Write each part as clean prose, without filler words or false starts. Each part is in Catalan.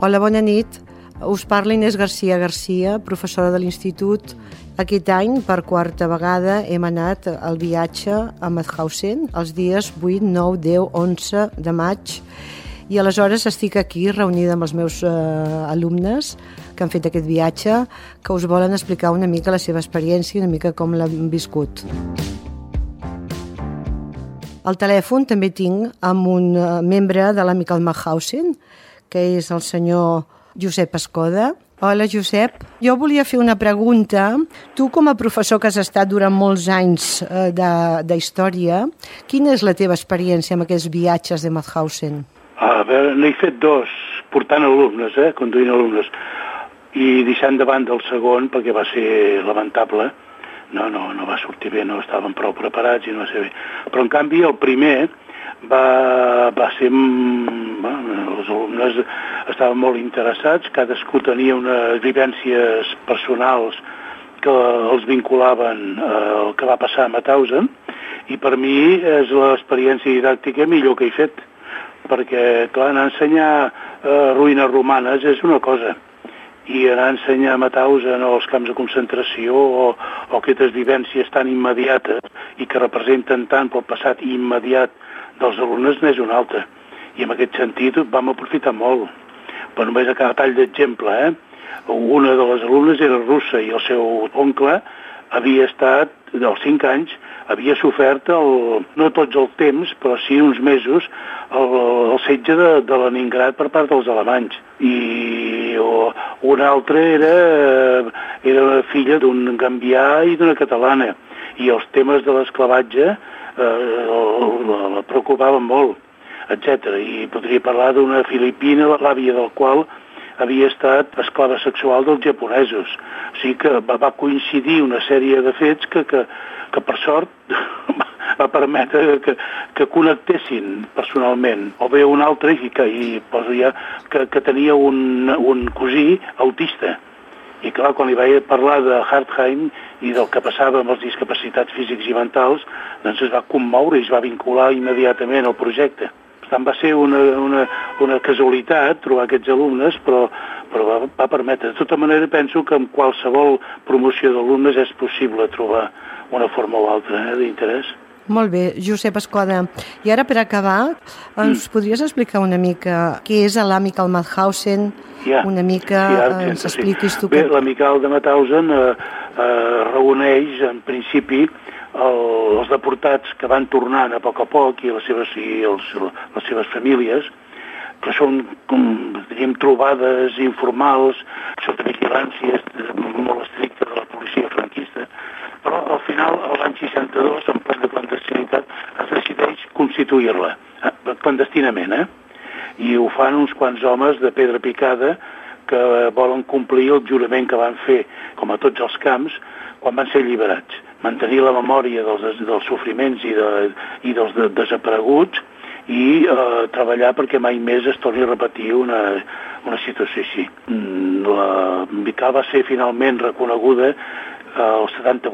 Hola, bona nit. Us parla Inés Garcia, professora de l'Institut. Aquest any, per quarta vegada, hem anat al viatge a Mauthausen els dies 8, 9, 10, 11 de maig. I aleshores estic aquí reunida amb els meus alumnes que han fet aquest viatge, que us volen explicar una mica la seva experiència i una mica com l'han viscut. Al telèfon també tinc amb un membre de l'Amical Mauthausen, que és el senyor Josep Escoda. Hola, Josep. Jo volia fer una pregunta. Tu, com a professor que has estat durant molts anys d'història, quina és la teva experiència amb aquests viatges de Mauthausen? A veure, n'he fet dos, portant alumnes, conduint alumnes, i deixant de banda el segon, perquè va ser lamentable. No va sortir bé, no estaven prou preparats i no va ser bé. Però, en canvi, el primer va ser... els alumnes estaven molt interessats, cadascú tenia unes vivències personals que els vinculaven al que va passar a Mauthausen, i per mi és l'experiència didàctica millor que he fet, perquè, clar, anar a ensenyar ruïnes romanes és una cosa, i anar a ensenyar a Mauthausen o els camps de concentració o aquestes vivències tan immediates i que representen tant pel passat immediat dels alumnes n'és una altra. I en aquest sentit vam aprofitar molt. Però només a cada tall d'exemple, una de les alumnes era russa i el seu oncle havia estat, dels 5 anys, havia sofert, no tots el temps, però sí uns mesos, el setge de Leningrad per part dels alemanys. I una altra era filla d'un gambià i d'una catalana. I els temes de l'esclavatge la preocupaven molt, etc. I podria parlar d'una filipina, l'àvia del qual havia estat esclava sexual dels japonesos. O sigui que va coincidir una sèrie de fets que per sort va permetre que connectessin personalment. O bé un altre, i poso ja, que tenia un cosí autista. I clar, quan li vaig parlar de Hartheim i del que passava amb els discapacitats físics i mentals, doncs es va commoure i es va vincular immediatament al projecte. Per tant, va ser una casualitat trobar aquests alumnes, però va permetre. De tota manera, penso que amb qualsevol promoció d'alumnes és possible trobar una forma o altra d'interès. Molt bé, Josep Escoda. I ara, per acabar, ens podries explicar una mica què és l'Amical Mauthausen? Una mica ens expliquis tu. Bé, l'Amical de Mauthausen reuneix, en principi, els deportats que van tornant a poc i les seves famílies, que són, com diríem, trobades informals, sota vigilància molt estricta de la policia franquista, però al final, l'any 62, en plena clandestinitat, es decideix constituir-la, clandestinament, i ho fan uns quants homes de pedra picada que volen complir el jurament que van fer, com a tots els camps, quan van ser alliberats. Mantenir la memòria dels sofriments i dels desapareguts i treballar perquè mai més es torni a repetir una situació així. L'Amical va ser finalment reconeguda el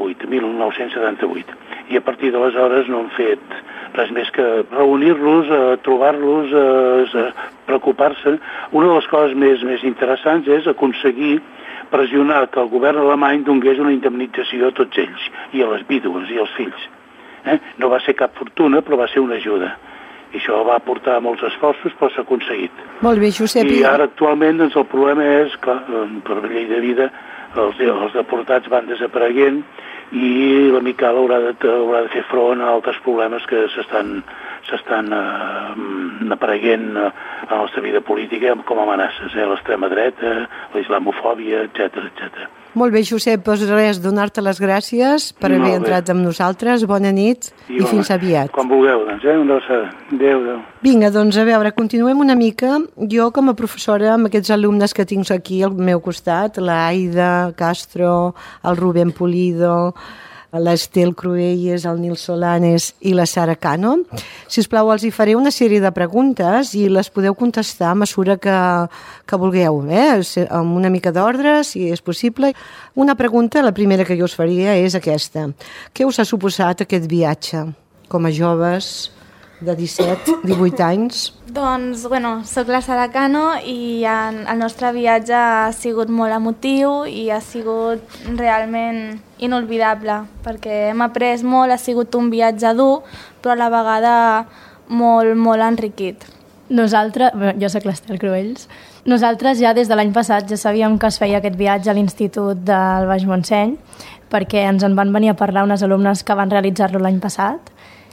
1978, i a partir d'aleshores no han fet res més que reunir-los, trobar-los, preocupar-se. Una de les coses més interessants és aconseguir pressionar que el govern alemany donés una indemnització a tots ells, i a les vídues i als fills. No va ser cap fortuna, però va ser una ajuda. I això va portar molts esforços, però s'ha aconseguit. Molt bé, Josep. I ara actualment doncs, el problema és, clar, per llei de vida, els deportats van desapareguent i l'Amical haurà de fer front a altres problemes que s'estan apareguent a la nostra vida política com a amenaces, l'extrema dreta, la islamofòbia, etc. Molt bé, Josep, doncs res, donar-te les gràcies per haver entrat amb nosaltres. Bona nit i fins aviat. Quan vulgueu, doncs, una abraçada. Adéu. Vinga, doncs, a veure, continuem una mica. Jo, com a professora, amb aquests alumnes que tinc aquí al meu costat, l'Aida Castro, el Rubén Pulido, l'Estel Cruelles, el Nil Solanes i la Sara Cano. Sisplau, els hi faré una sèrie de preguntes i les podeu contestar a mesura que vulgueu, amb una mica d'ordre, si és possible. Una pregunta, la primera que jo us faria és aquesta. Què us ha suposat aquest viatge com a joves de 17, 18 anys? Doncs, soc la Sara Cano i el nostre viatge ha sigut molt emotiu i ha sigut realment inolvidable, perquè hem après molt, ha sigut un viatge dur, però a la vegada molt, molt enriquit. Nosaltres, jo soc l'Estel Cruells, nosaltres ja des de l'any passat ja sabíem que es feia aquest viatge a l'Institut del Baix Montseny, perquè ens en van venir a parlar unes alumnes que van realitzar-lo l'any passat,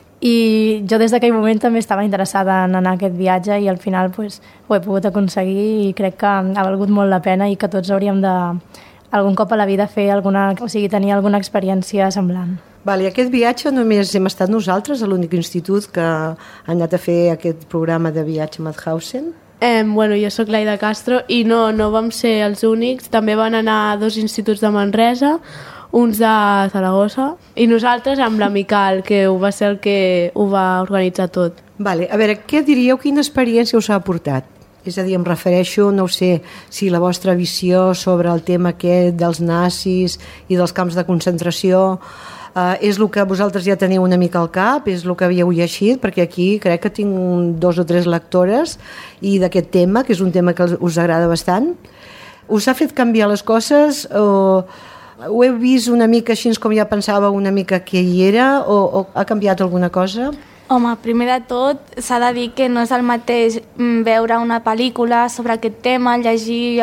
i jo des d'aquell moment també estava interessada en anar a aquest viatge i al final pues, ho he pogut aconseguir i crec que ha valgut molt la pena i que tots hauríem de algun cop a la vida fer tenir alguna experiència semblant. Vale, aquest viatge només hem estat nosaltres, a l'únic institut que ha anat a fer aquest programa de viatge a Mauthausen. Jo sóc l'Aida Castro i no vam ser els únics, també van anar a 2 instituts de Manresa, uns de Zaragoza, i nosaltres amb l'Amical, que va ser el que ho va organitzar tot. Vale, a veure, què diríeu, quina experiència us ha aportat? És a dir, em refereixo, no ho sé, si la vostra visió sobre el tema aquest dels nazis i dels camps de concentració és el que vosaltres ja teniu una mica al cap, és el que havíeu llegit, perquè aquí crec que tinc 2 o 3 lectores i d'aquest tema, que és un tema que us agrada bastant. Us ha fet canviar les coses o ho heu vist una mica així com ja pensava una mica que hi era o ha canviat alguna cosa? Home, primer de tot s'ha de dir que no és el mateix veure una pel·lícula sobre aquest tema, llegir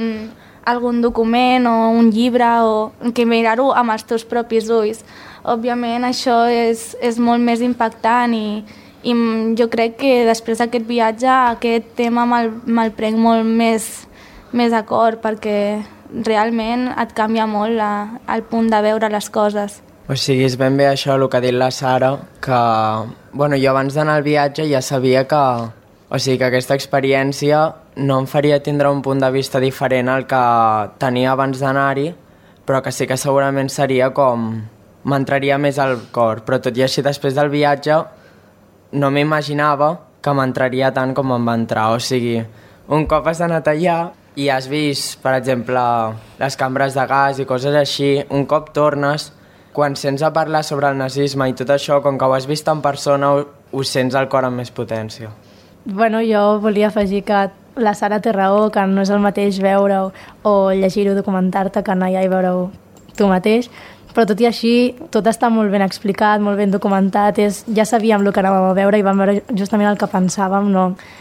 algun document o un llibre o que mirar-ho amb els teus propis ulls. Òbviament això és molt més impactant i jo crec que després d'aquest viatge aquest tema me'l prenc molt més a cor perquè realment et canvia molt el punt de veure les coses. O sigui, és ben bé això el que ha dit la Sara, que jo abans d'anar al viatge ja sabia que aquesta experiència no em faria tindre un punt de vista diferent al que tenia abans d'anar-hi, però que sí que segurament seria com m'entraria més al cor, però tot i així després del viatge no m'imaginava que m'entraria tant com em va entrar, o sigui, un cop has anat allà i has vist, per exemple, les cambres de gas i coses així, un cop tornes, quan sents a parlar sobre el nazisme i tot això, com que ho has vist en persona, ho sents al cor amb més potència. Jo volia afegir que la Sara té raó, que no és el mateix veure-ho o llegir-ho, documentar-te, que anar allà i veure-ho tu mateix, però tot i així tot està molt ben explicat, molt ben documentat, ja sabíem el que anàvem a veure i vam veure justament el que pensàvem,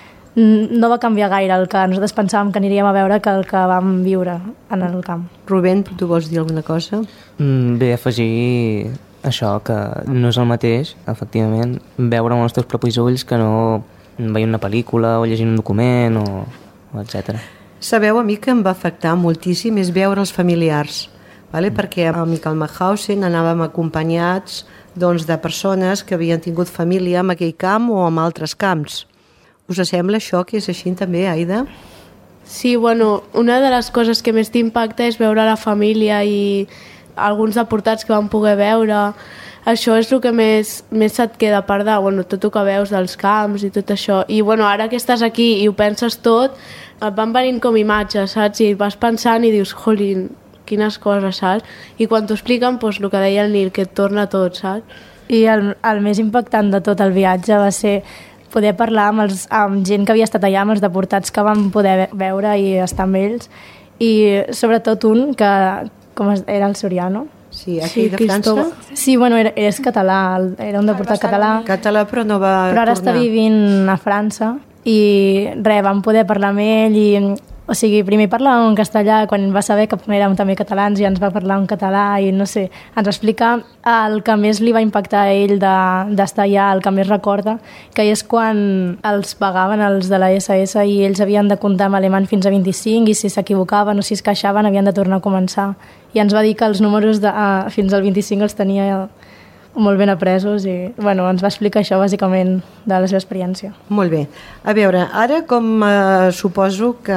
no va canviar gaire el que nosaltres pensàvem que aniríem a veure que el que vam viure en el camp. Rubén, tu vols dir alguna cosa? Bé, afegir això, que no és el mateix, efectivament, veure amb els teus propis ulls que no veient una pel·lícula o llegint un document o etc. Sabeu, a mi que em va afectar moltíssim és veure els familiars, perquè a Michael Mauthausen anàvem acompanyats de persones que havien tingut família en aquell camp o en altres camps. Us sembla això que és així també, Aida? Sí, una de les coses que més t'impacta és veure la família i alguns deportats que vam poder veure. Això és el que més se't queda, a part de tot el que veus dels camps i tot això. I ara que estàs aquí i ho penses tot, et van venint com imatges, saps? I vas pensant i dius, jolín, quines coses, saps? I quan t'ho expliquen, el que deia el Nil, que et torna tot, saps? I el més impactant de tot el viatge va ser poder parlar amb gent que havia estat allà, amb els deportats que vam poder veure i estar amb ells, i sobretot un que era el Soriano. Sí, aquí de França? Sí, és català, era un deportat català. Català, però no va tornar. Però ara està vivint a França i vam poder parlar amb ell i O sigui, primer parlàvem en castellà, quan va saber que érem també catalans i ens va parlar en català i no sé, ens va explicar el que més li va impactar a ell d'estar allà, el que més recorda, que és quan els pagaven els de la SS i ells havien de comptar en alemany fins a 25 i si s'equivocaven o si es queixaven havien de tornar a començar. I ens va dir que els números fins al 25 els tenia molt ben apresos i ens va explicar això bàsicament de la seva experiència. Molt bé. A veure, ara com suposo que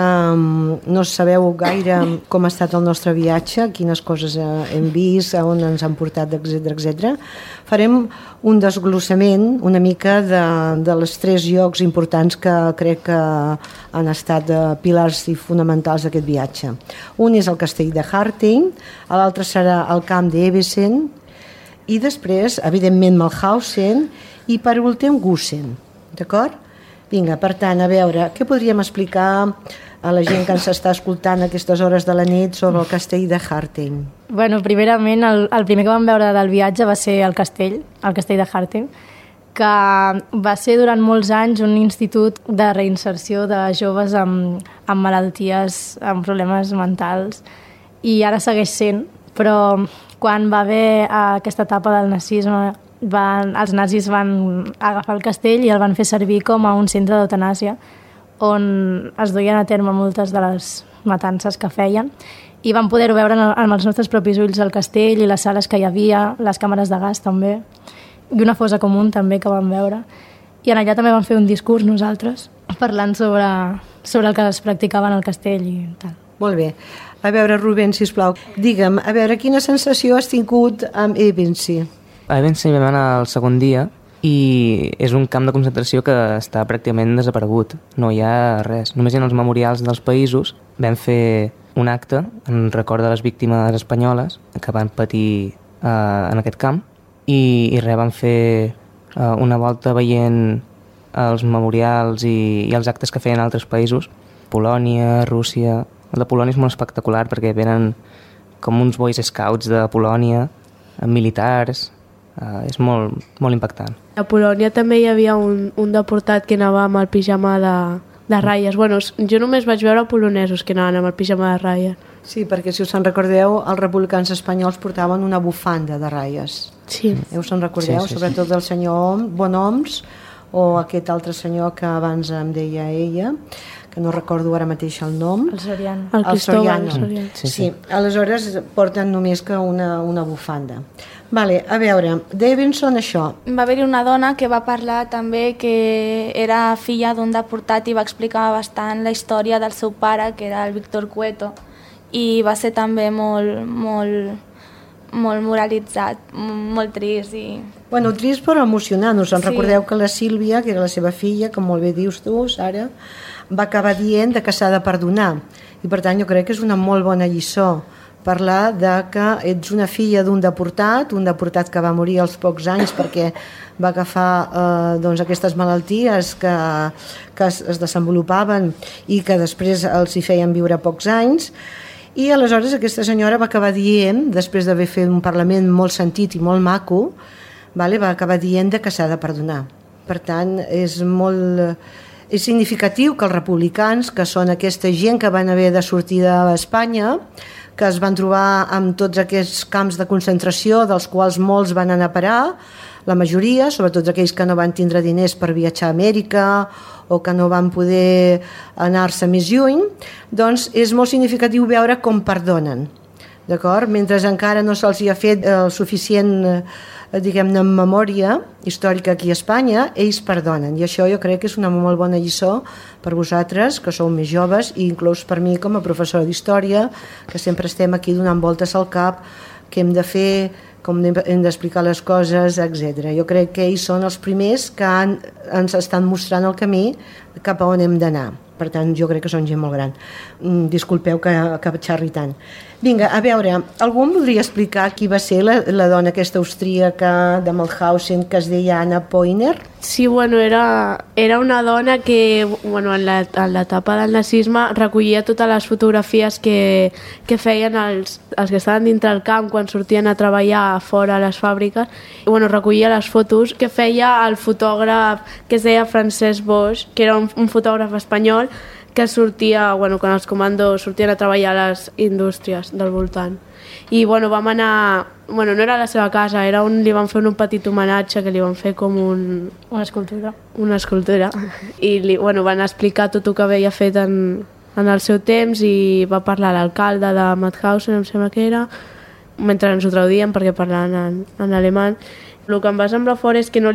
no sabeu gaire com ha estat el nostre viatge, quines coses hem vist, on ens han portat, etc. Farem un desglossament una mica de les 3 llocs importants que crec que han estat pilars i fonamentals d'aquest viatge. Un és el castell de Harting, l'altre serà el camp d'Evesen, i després, evidentment, Mauthausen i, per últim, Gusen. D'acord? Vinga, per tant, a veure, què podríem explicar a la gent que ens està escoltant a aquestes hores de la nit sobre el castell de Harting? Bueno, primerament, el primer que vam veure del viatge va ser el castell de Harting, que va ser durant molts anys un institut de reinserció de joves amb malalties, amb problemes mentals, i ara segueix sent, però quan va haver aquesta etapa del nazisme, els nazis van agafar el castell i el van fer servir com a un centre d'eutanàsia on es duien a terme moltes de les matances que feien, i vam poder-ho veure amb els nostres propis ulls al castell i les sales que hi havia, les càmeres de gas també, i una fosa comú també que vam veure. I en allà també vam fer un discurs nosaltres, parlant sobre el que es practicava en el castell i tal. Molt bé. A veure, Rubén, sisplau, digue'm, a veure, quina sensació has tingut amb Evensi? A Evensi vam anar el segon dia i és un camp de concentració que està pràcticament desaparegut. No hi ha res. Només hi ha els memorials dels països. Vam fer un acte en record de les víctimes espanyoles que van patir en aquest camp i res, vam fer una volta veient els memorials i els actes que feien altres països. Polònia, Rússia... El de Polònia és molt espectacular perquè venen com uns Boy Scouts de Polònia, militars... és molt, molt impactant. A Polònia també hi havia un deportat que anava amb el pijama de ratlles. Bueno, jo només vaig veure polonesos que anaven amb el pijama de ratlles. Sí, perquè si us en recordeu, els republicans espanyols portaven una bufanda de ratlles. Sí. Us en recordeu? Sí. Sobretot el senyor Bonoms o aquest altre senyor que abans em deia ella, que no recordo ara mateix el nom. El Soriano. El Cristóbal Soriano. Sí. Aleshores porten només que una bufanda. Vale, a veure, Davidson, això. Va haver-hi una dona que va parlar també que era filla d'un deportat i va explicar bastant la història del seu pare, que era el Víctor Cueto, i va ser també molt moralitzat, molt trist. Bueno, trist però emocionant. Us en recordeu que la Sílvia, que era la seva filla, com molt bé dius tu, Sara, va acabar dient que s'ha de perdonar. I per tant jo crec que és una molt bona lliçó parlar de que ets una filla d'un deportat que va morir als pocs anys perquè va agafar aquestes malalties que es desenvolupaven i que després els hi feien viure pocs anys. I aleshores aquesta senyora va acabar dient, després d'haver fet un parlament molt sentit i molt maco, va acabar dient que s'ha de perdonar. Per tant, és significatiu que els republicans, que són aquesta gent que van haver de sortir d'Espanya, que es van trobar amb tots aquests camps de concentració, dels quals molts van anar a parar, la majoria, sobretot aquells que no van tindre diners per viatjar a Amèrica o que no van poder anar-se més lluny, doncs és molt significatiu veure com perdonen. D'acord? Mentre encara no se'ls ha fet el suficient diguem-ne memòria històrica aquí a Espanya, ells perdonen, i això jo crec que és una molt bona lliçó per vosaltres que sou més joves i inclús per mi com a professora d'història, que sempre estem aquí donant voltes al cap, què hem de fer, com hem d'explicar les coses, etc. Jo crec que ells són els primers que ens estan mostrant el camí cap a on hem d'anar. Per tant, jo crec que són gent molt gran. Disculpeu que xerri tant. Vinga, a veure, algú em voldria explicar qui va ser la dona aquesta austríaca de Mauthausen que es deia Anna Poiner? Sí, bueno, era una dona que en l'etapa del nazisme recollia totes les fotografies que feien els que estaven dintre el camp quan sortien a treballar fora a les fàbriques. I, recollia les fotos que feia el fotògraf que es deia Francesc Boix, que era un fotògraf espanyol que sortia, quan els comandos sortien a treballar a les indústries del voltant. I vam anar, no era a la seva casa, era on li van fer un petit homenatge, que li van fer com una escultura. Una escultura. I van explicar tot el que havia fet en el seu temps i va parlar l'alcalde de Mauthausen, em sembla que era, mentre ens ho traduïen perquè parlaven en alemany. El que em va semblar fort és que no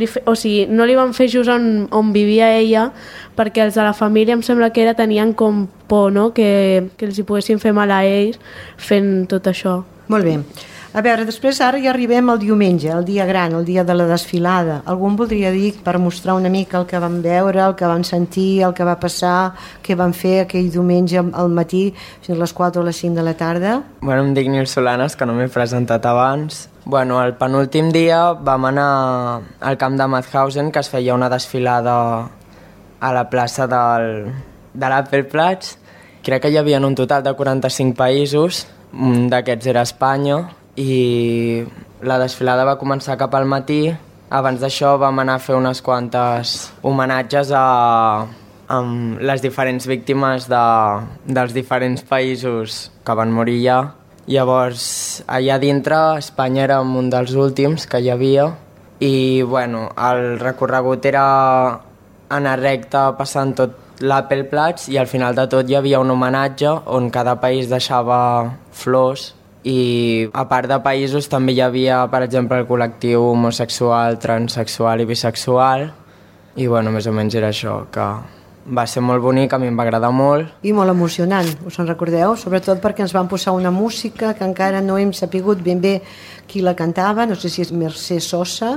li van fer just on vivia ella, perquè els de la família em sembla que tenien com por, no? que els hi poguessin fer mal a ells fent tot això. Molt bé. A veure, després ara ja arribem al diumenge, el dia gran, el dia de la desfilada. Algú em voldria dir per mostrar una mica el que vam veure, el que vam sentir, el que va passar, què vam fer aquell diumenge al matí fins a les 4 o les 5 de la tarda? Em dic Nil Solanes, que no m'he presentat abans. El penúltim dia vam anar al camp de Mauthausen, que es feia una desfilada a la plaça de l'Appelplatz. Crec que hi havia un total de 45 països, un d'aquests era Espanya, i la desfilada va començar cap al matí. Abans d'això vam anar a fer unes quantes homenatges a les diferents víctimes dels diferents països que van morir allà. Llavors, allà dintre, Espanya era un dels últims que hi havia i bueno, el recorregut era anar recte passant tot l'Appelplatz i al final de tot hi havia un homenatge on cada país deixava flors i a part de països també hi havia, per exemple, el col·lectiu homosexual, transexual i bisexual i bueno, més o menys era això, que va ser molt bonic, a mi em va agradar molt. I molt emocionant, us en recordeu? Sobretot perquè ens van posar una música que encara no hem sapigut ben bé qui la cantava, no sé si és Mercedes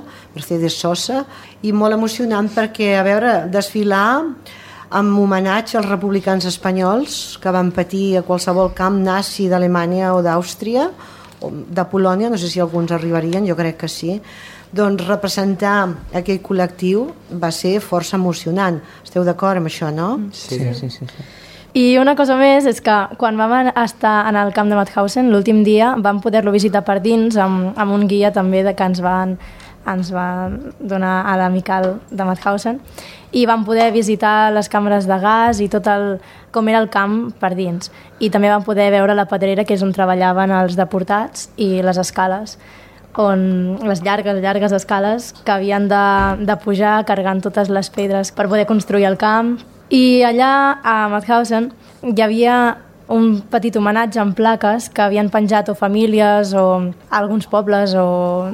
Sosa, i molt emocionant perquè, a veure, desfilar amb homenatge als republicans espanyols que van patir a qualsevol camp nazi d'Alemanya o d'Àustria, o de Polònia, no sé si alguns arribarien, jo crec que sí. Doncs representar aquell col·lectiu va ser força emocionant. Esteu d'acord amb això, no? Sí. I una cosa més és que quan vam estar en el camp de Mauthausen, l'últim dia vam poder-lo visitar per dins amb un guia també que ens va donar a l'amical de Mauthausen i vam poder visitar les càmeres de gas i tot com era el camp per dins. I també vam poder veure la pedrera, que és on treballaven els deportats, i les escales, on les llargues escales que havien de pujar carregant totes les pedres per poder construir el camp. I allà a Mauthausen hi havia un petit homenatge en plaques que havien penjat o famílies o alguns pobles o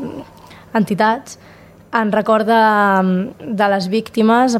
entitats en record de les víctimes,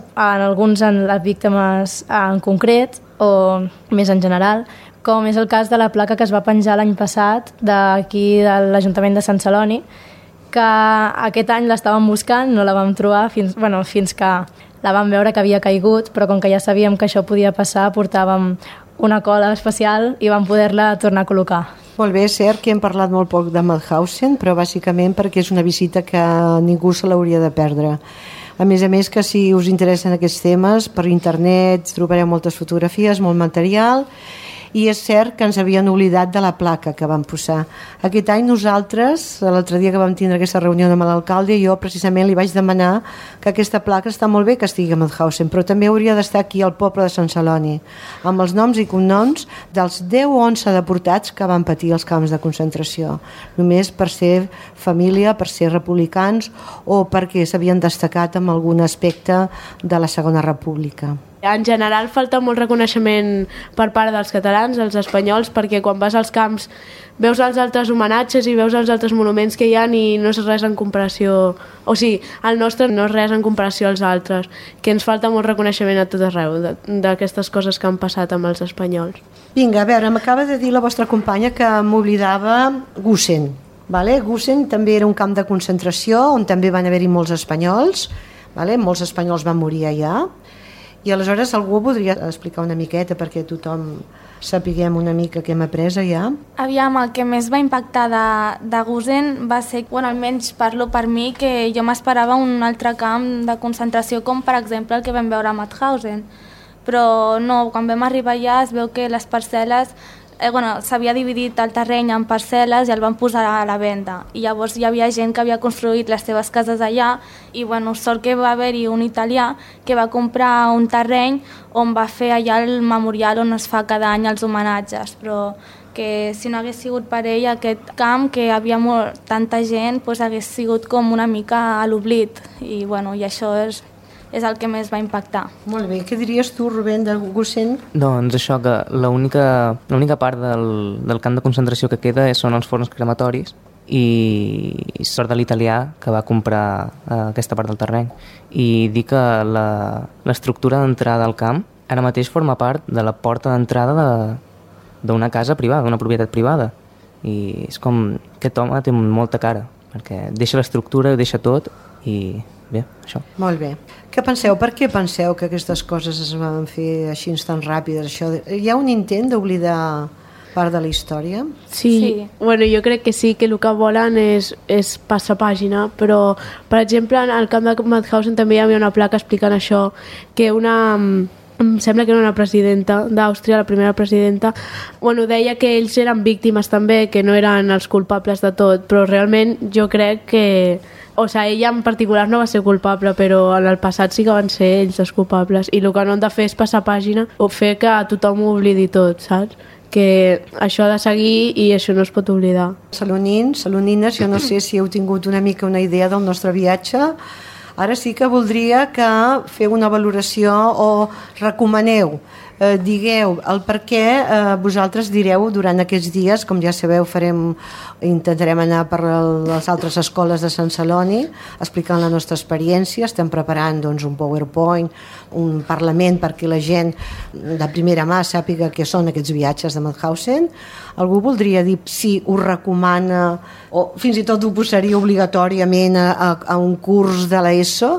en les víctimes en concret o més en general, com és el cas de la placa que es va penjar l'any passat d'aquí de l'Ajuntament de Sant Celoni, que aquest any l'estàvem buscant, no la vam trobar fins que la vam veure que havia caigut, però com que ja sabíem que això podia passar, portàvem una cola especial i vam poder-la tornar a col·locar. Molt bé, és cert que hem parlat molt poc de Mauthausen, però bàsicament perquè és una visita que ningú se l'hauria de perdre. A més que si us interessen aquests temes, per internet trobareu moltes fotografies, molt material, i és cert que ens havien oblidat de la placa que vam posar. Aquest any nosaltres, l'altre dia que vam tindre aquesta reunió amb l'alcalde, jo precisament li vaig demanar que aquesta placa està molt bé que estigui a Mauthausen, però també hauria d'estar aquí al poble de Sant Celoni, amb els noms i cognoms dels 10 o 11 deportats que van patir els camps de concentració, només per ser família, per ser republicans o perquè s'havien destacat en algun aspecte de la Segona República. En general falta molt reconeixement per part dels catalans, dels espanyols, perquè quan vas als camps veus els altres homenatges i veus els altres monuments que hi ha i no és res en comparació, o sigui, el nostre no és res en comparació als altres, que ens falta molt reconeixement a tot arreu d'aquestes coses que han passat amb els espanyols. Vinga, a veure, m'acaba de dir la vostra companya que m'oblidava Gusen. Vale? Gusen també era un camp de concentració on també van haver-hi molts espanyols, vale? Molts espanyols van morir allà. I aleshores algú podria explicar una miqueta perquè tothom sapiguem una mica què hem après allà? Aviam, el que més va impactar de Gusen va ser, almenys parlo per mi, que jo m'esperava un altre camp de concentració com per exemple el que vam veure a Mauthausen. Però no, quan vam arribar allà es veu que les parcel·les s'havia dividit el terreny en parcel·les i el van posar a la venda. I llavors hi havia gent que havia construït les seves cases allà i sort que va haver-hi un italià que va comprar un terreny on va fer allà el memorial on es fa cada any els homenatges, però que si no hagués sigut per ell aquest camp, que havia tanta gent, hagués sigut com una mica a l'oblit i això és el que més va impactar. Molt bé, què diries tu, Rubén, de Gusen? Doncs això, que l'única part del camp de concentració que queda són els forns crematoris i sort de l'italià que va comprar aquesta part del terreny. I dir que l'estructura d'entrada al camp ara mateix forma part de la porta d'entrada d'una casa privada, d'una propietat privada. I és com, aquest home té molta cara, perquè deixa l'estructura, deixa tot i bé, això. Molt bé. Què penseu? Per què penseu que aquestes coses es van fer així tan ràpides? Hi ha un intent d'oblidar part de la història? Sí. Bueno, jo crec que sí, que el que volen és passar pàgina, però, per exemple, en el camp de Mauthausen també hi havia una placa explicant això, que em sembla que era una presidenta d'Àustria, la primera presidenta, deia que ells eren víctimes també, que no eren els culpables de tot, però realment jo crec que... ella en particular no va ser culpable, però en el passat sí que van ser ells els culpables, i el que no han de fer és passar pàgina o fer que tothom ho oblidi tot, saps? Que això ha de seguir i això no es pot oblidar. Salonins, salonines, jo no sé si heu tingut una mica una idea del nostre viatge. Ara sí que voldria que feu una valoració o recomaneu, digueu el per què vosaltres direu durant aquests dies, com ja sabeu intentarem anar per les altres escoles de Sant Celoni explicant la nostra experiència, estem preparant un PowerPoint, un parlament perquè la gent de primera mà sàpiga què són aquests viatges de Mauthausen. Algú voldria dir si us recomana o fins i tot ho posaria obligatòriament a un curs de l'ESO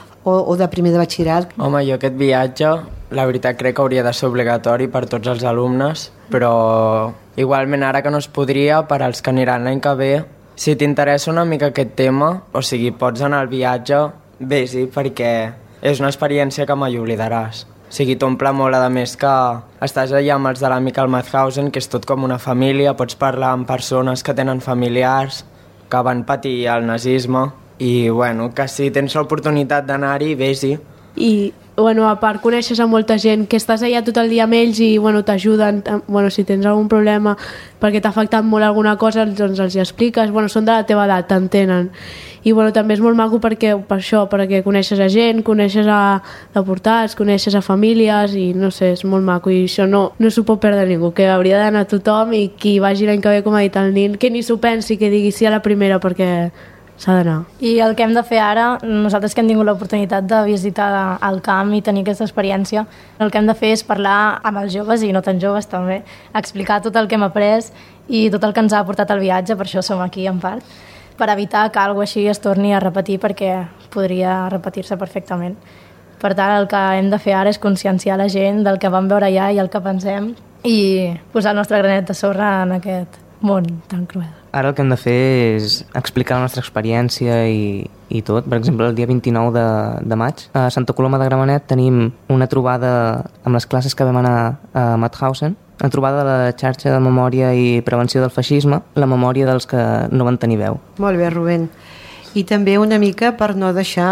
o de primer de batxillerat? Home, jo aquest viatge, la veritat crec que hauria de ser obligatori per tots els alumnes, però igualment ara que no es podria, per als que aniran l'any que ve, si t'interessa una mica aquest tema, pots anar al viatge, vés-hi, perquè és una experiència que mai oblidaràs. T'omple molt, a més que estàs allà amb els de l'Amical Mauthausen, que és tot com una família, pots parlar amb persones que tenen familiars, que van patir el nazisme, i que si tens l'oportunitat d'anar-hi, vés-hi. I a part coneixes a molta gent que estàs allà tot el dia amb ells i t'ajuden, si tens algun problema perquè t'ha afectat molt alguna cosa, doncs els hi expliques, són de la teva edat, t'entenen. I també és molt maco perquè coneixes a gent, coneixes a deportats, coneixes a famílies i no sé, és molt maco i això no s'ho pot perdre ningú, que hauria d'anar tothom i qui vagi l'any que ve, com ha dit el Nin, que ni s'ho pensi, que digui sí a la primera perquè s'ha d'anar. I el que hem de fer ara, nosaltres que hem tingut l'oportunitat de visitar el camp i tenir aquesta experiència, el que hem de fer és parlar amb els joves i no tan joves també, explicar tot el que hem après i tot el que ens ha aportat el viatge, per això som aquí en part, per evitar que alguna així es torni a repetir perquè podria repetir-se perfectament. Per tant, el que hem de fer ara és conscienciar la gent del que vam veure allà i el que pensem i posar el nostre granet de sorra en aquest món tan cruel. Ara el que hem de fer és explicar la nostra experiència i tot. Per exemple, el dia 29 de maig a Santa Coloma de Gramenet tenim una trobada amb les classes que vam anar a Mauthausen, una trobada de la xarxa de memòria i prevenció del feixisme, la memòria dels que no van tenir veu. Molt bé, Rubén. I també una mica per no deixar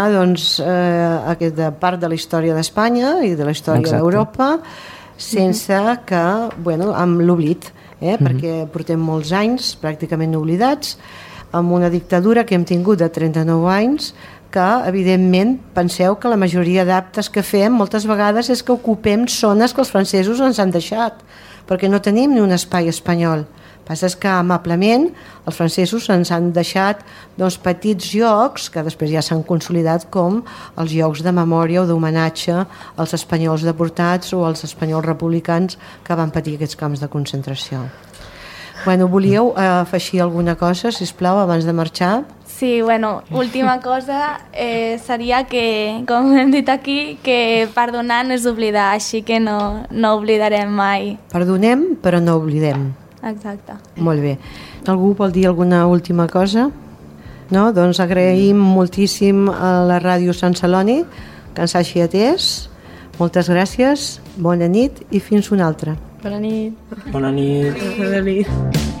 aquesta part de la història d'Espanya i de la història d'Europa sense que, amb l'oblit, perquè portem molts anys pràcticament oblidats amb una dictadura que hem tingut de 39 anys que evidentment penseu que la majoria d'actes que fem moltes vegades és que ocupem zones que els francesos ens han deixat perquè no tenim ni un espai espanyol. El que passa és que amablement els francesos ens han deixat petits llocs que després ja s'han consolidat com els llocs de memòria o d'homenatge als espanyols deportats o als espanyols republicans que van patir aquests camps de concentració. Volíeu afegir alguna cosa, sisplau, abans de marxar? Sí, última cosa seria que, com hem dit aquí, que perdonar no és oblidar, així que no oblidarem mai. Perdonem, però no oblidem. Exacte. Molt bé. Algú vol dir alguna última cosa? No? Doncs agraïm moltíssim a la ràdio Sant Celoni que ens hagi atès. Moltes gràcies, bona nit i fins una altra. Bona nit. Bona nit. Bona nit.